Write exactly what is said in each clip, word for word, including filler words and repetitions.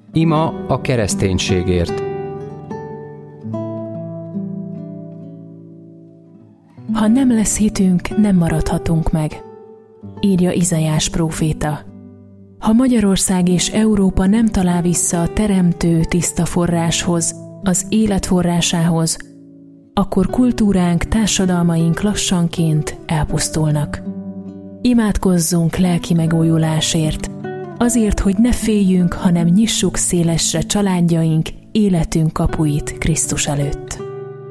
Ima a kereszténységért. Ha nem lesz hitünk, nem maradhatunk meg, írja Izaiás próféta. Ha Magyarország és Európa nem talál vissza a teremtő tiszta forráshoz, az élet forrásához, akkor kultúránk, társadalmaink lassanként elpusztulnak. Imádkozzunk lelki megújulásért, azért, hogy ne féljünk, hanem nyissuk szélesre családjaink, életünk kapuit Krisztus előtt.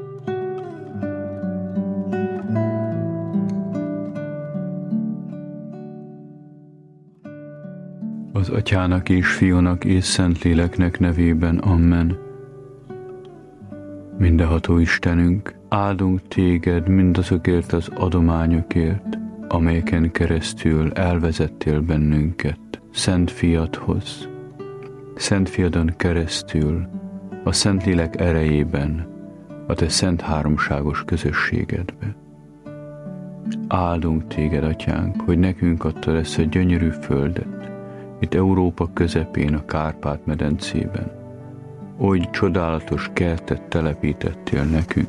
Az Atyának és Fiúnak és Szentléleknek nevében, amen. Mindenható Istenünk, áldunk téged mindazokért az adományokért, amelyeken keresztül elvezettél bennünket Szent Fiadhoz. Szent Fiadon keresztül, a Szentlélek erejében, a te szent háromságos közösségedbe. Áldunk téged, Atyánk, hogy nekünk adtad ezt a gyönyörű földet, itt Európa közepén, a Kárpát-medencében. Oly csodálatos kertet telepítettél nekünk.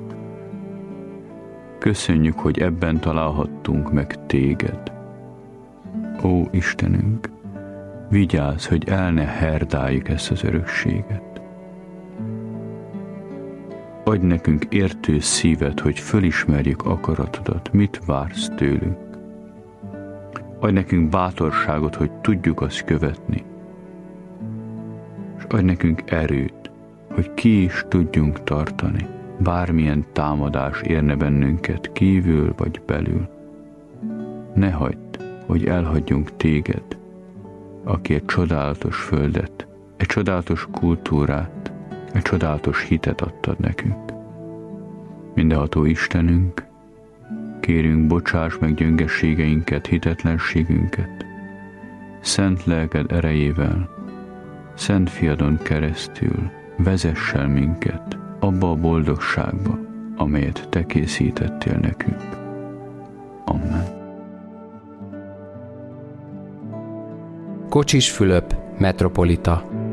Köszönjük, hogy ebben találhattunk meg téged. Ó, Istenünk, vigyázz, hogy el ne herdáljuk ezt az örökséget. Adj nekünk értő szívet, hogy fölismerjük akaratodat, mit vársz tőlünk. Adj nekünk bátorságot, hogy tudjuk azt követni. És adj nekünk erőt, hogy ki is tudjunk tartani, bármilyen támadás érne bennünket kívül vagy belül. Ne hagyd, hogy elhagyjunk téged, aki egy csodálatos földet, egy csodálatos kultúrát, egy csodálatos hitet adtad nekünk. Mindenható Istenünk, kérünk, bocsáss meg gyöngességeinket, hitetlenségünket, szent lelked erejével, Szent Fiadon keresztül vezess el minket abba a boldogságba, amelyet te készítettél nekünk. Amen. Kocsis Fülöp, metropolita.